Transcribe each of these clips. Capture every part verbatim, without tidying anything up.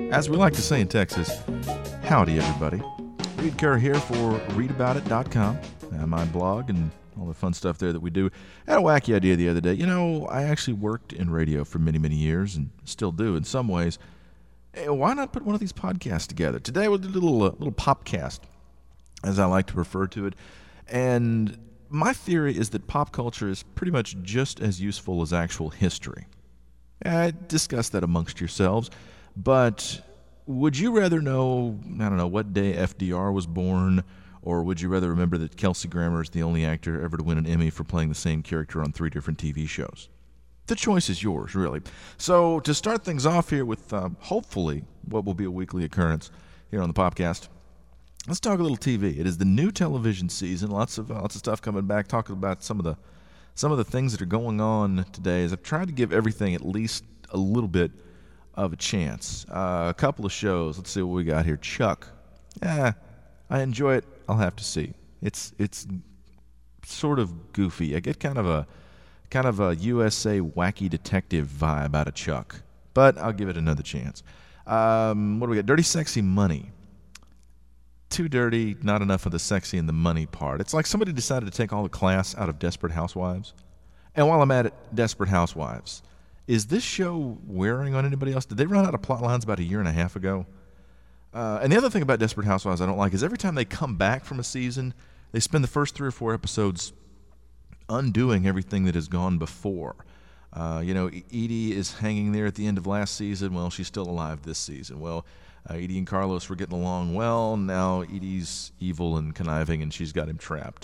As we like to say in Texas, howdy everybody. Reed Kerr here for read about it dot com, uh, my blog and all the fun stuff there that we do. I had a wacky idea the other day. You know, I actually worked in radio for many, many years and still do in some ways. Hey, why not put one of these podcasts together? Today we'll do a little, uh, little popcast, as I like to refer to it. And my theory is that pop culture is pretty much just as useful as actual history. Uh, discuss that amongst yourselves. But would you rather know, I don't know, what day F D R was born, or would you rather remember that Kelsey Grammer is the only actor ever to win an Emmy for playing the same character on three different T V shows? The choice is yours, really. So to start things off here with uh, hopefully what will be a weekly occurrence here on the podcast, let's talk a little T V. It is the new television season. Lots of uh, lots of stuff coming back. Talking about some of the some of the things that are going on today. As I've tried to give everything at least a little bit of a chance. Uh, a couple of shows. Let's see what we got here. Chuck. Yeah, I enjoy it. I'll have to see. It's it's sort of goofy. I get kind of a kind of a U S A wacky detective vibe out of Chuck, but I'll give it another chance. Um, what do we got? Dirty Sexy Money. Too dirty, not enough of the sexy and the money part. It's like somebody decided to take all the class out of Desperate Housewives. And while I'm at it, Desperate Housewives, is this show wearing on anybody else? Did they run out of plot lines about a year and a half ago? Uh, and the other thing about Desperate Housewives I don't like is every time they come back from a season, they spend the first three or four episodes undoing everything that has gone before. Uh, you know, Edie is hanging there at the end of last season. Well, she's still alive this season. Well, uh, Edie and Carlos were getting along well. Now Edie's evil and conniving, and she's got him trapped.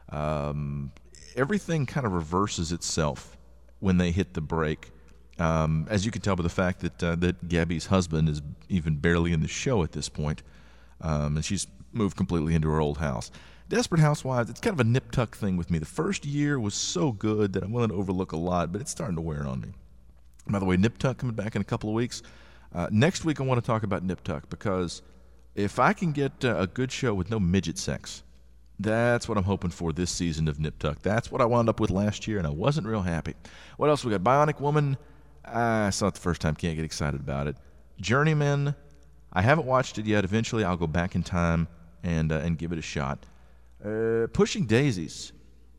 Um, everything kind of reverses itself when they hit the break. Um, as you can tell by the fact that uh, that Gabby's husband is even barely in the show at this point, um, and she's moved completely into her old house. Desperate Housewives, it's kind of a nip-tuck thing with me. The first year was so good that I'm willing to overlook a lot, but it's starting to wear on me. By the way, Nip-Tuck coming back in a couple of weeks. Uh, next week I want to talk about Nip-Tuck because if I can get uh, a good show with no midget sex, that's what I'm hoping for this season of Nip-Tuck. That's what I wound up with last year, and I wasn't real happy. What else we got? Bionic Woman. I saw it the first time. Can't get excited about it. Journeyman. I haven't watched it yet. Eventually I'll go back in time and uh, and give it a shot. Uh, Pushing Daisies.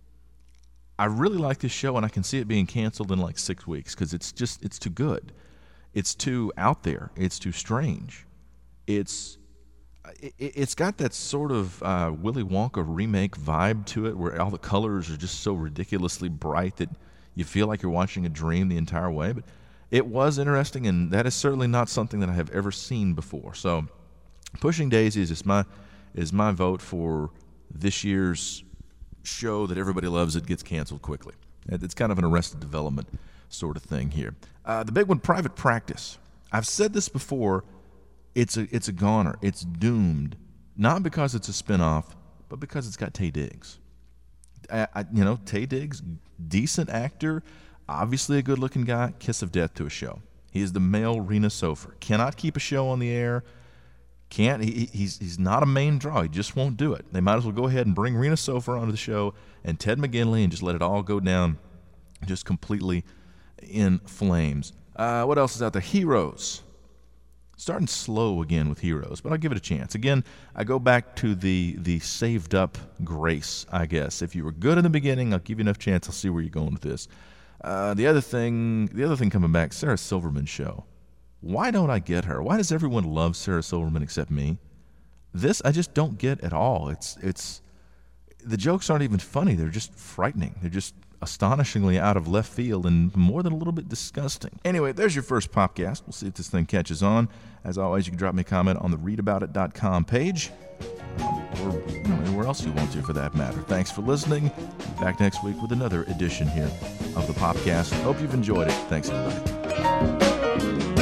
I really like this show, and I can see it being canceled in like six weeks because it's just it's too good. It's too out there. It's too strange. It's it, it's got that sort of uh, Willy Wonka remake vibe to it, where all the colors are just so ridiculously bright that you feel like you're watching a dream the entire way. But it was interesting, and that is certainly not something that I have ever seen before. So, Pushing Daisies is my is my vote for this year's show that everybody loves that gets canceled quickly. It's kind of an Arrested Development sort of thing here. Uh, the big one, Private Practice. I've said this before. It's a it's a goner. It's doomed, not because it's a spinoff, but because it's got Taye Diggs. I, I, you know, Taye Diggs, decent actor, obviously a good-looking guy. Kiss of death to a show. He is the male Rena Sofer. Cannot keep a show on the air. Can't. He, he's he's not a main draw. He just won't do it. They might as well go ahead and bring Rena Sofer onto the show and Ted McGinley and just let it all go down, just completely in flames. Uh, what else is out there? Heroes. Starting slow again with Heroes, but I'll give it a chance. Again, I go back to the the saved up grace, I guess. If you were good in the beginning, I'll give you enough chance. I'll see where you're going with this. Uh, the other thing, the other thing coming back, Sarah Silverman show. Why don't I get her? Why does everyone love Sarah Silverman except me? This I just don't get at all. It's it's the jokes aren't even funny. They're just frightening. They're just astonishingly out of left field and more than a little bit disgusting. Anyway, there's your first popcast. We'll see if this thing catches on. As always, you can drop me a comment on the read about it dot com page, um, or you know, anywhere else you want to for that matter. Thanks for listening. Back next week with another edition here of the popcast. Hope you've enjoyed it. Thanks, everybody.